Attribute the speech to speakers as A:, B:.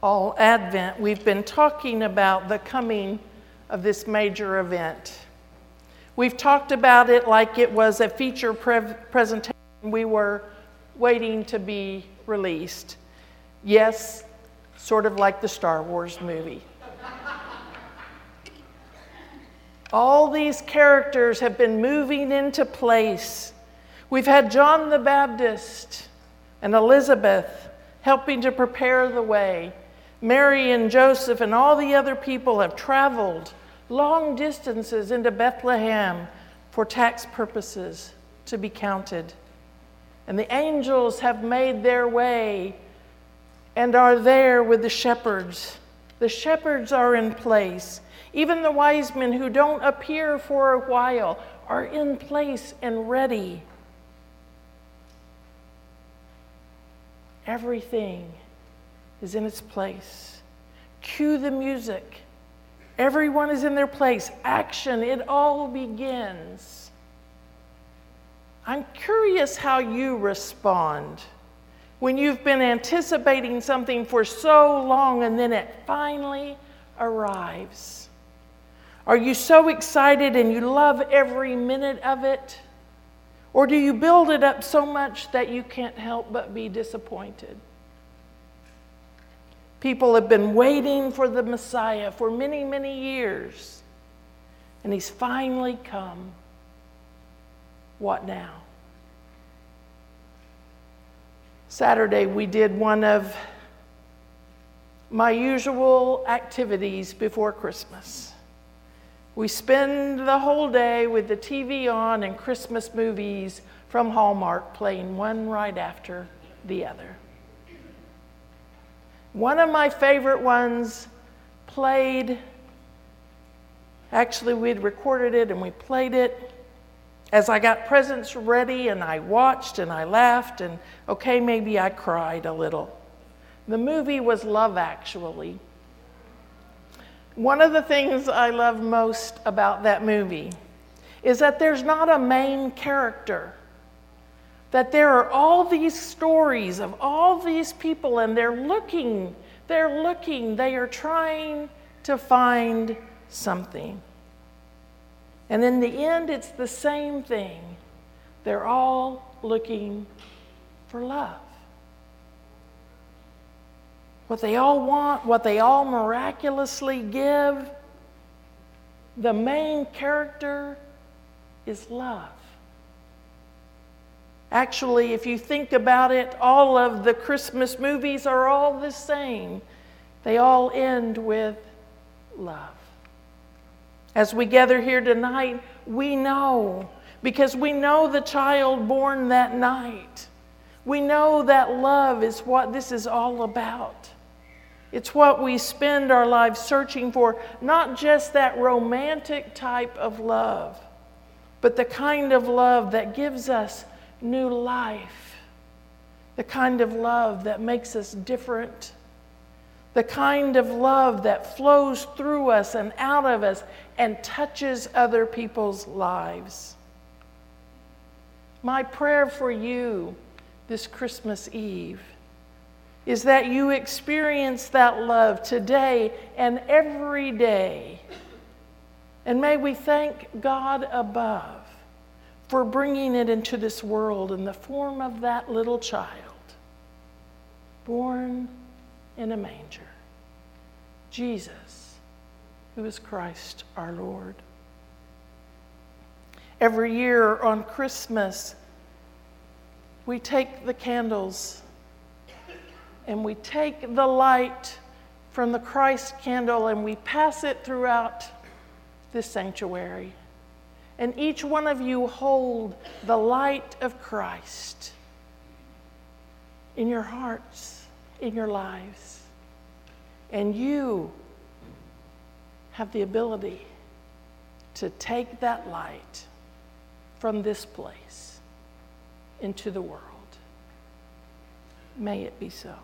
A: All Advent, we've been talking about the coming of this major event. We've talked about it like it was a feature presentation we were waiting to be released. Yes, sort of like the Star Wars movie. All these characters have been moving into place. We've had John the Baptist and Elizabeth helping to prepare the way. Mary and Joseph and all the other people have traveled long distances into Bethlehem for tax purposes to be counted. And the angels have made their way and are there with the shepherds. The shepherds are in place. Even the wise men who don't appear for a while are in place and ready. Everything is in its place. Cue the music. Everyone is in their place. Action, it all begins. I'm curious how you respond when you've been anticipating something for so long and then it finally arrives. Are you so excited and you love every minute of it? Or do you build it up so much that you can't help but be disappointed? People have been waiting for the Messiah for many, many years. And he's finally come. What now? Saturday, we did one of my usual activities before Christmas. We spend the whole day with the TV on and Christmas movies from Hallmark playing one right after the other. One of my favorite ones played, actually we'd recorded it and we played it as I got presents ready and I watched and I laughed and okay, maybe I cried a little. The movie was Love Actually. One of the things I love most about that movie is that there's not a main character. That there are all these stories of all these people and they're looking, they are trying to find something. And in the end, it's the same thing. They're all looking for love. What they all want, what they all miraculously give, the main character is love. Actually, if you think about it, all of the Christmas movies are all the same. They all end with love. As we gather here tonight, we know, because we know the child born that night. We know that love is what this is all about. It's what we spend our lives searching for, not just that romantic type of love, but the kind of love that gives us new life, the kind of love that makes us different, the kind of love that flows through us and out of us and touches other people's lives. My prayer for you this Christmas Eve is that you experience that love today and every day. And may we thank God above for bringing it into this world in the form of that little child, born in a manger, Jesus, who is Christ our Lord. Every year on Christmas, we take the candles and we take the light from the Christ candle and we pass it throughout this sanctuary. And each one of you hold the light of Christ in your hearts, in your lives. And you have the ability to take that light from this place into the world. May it be so.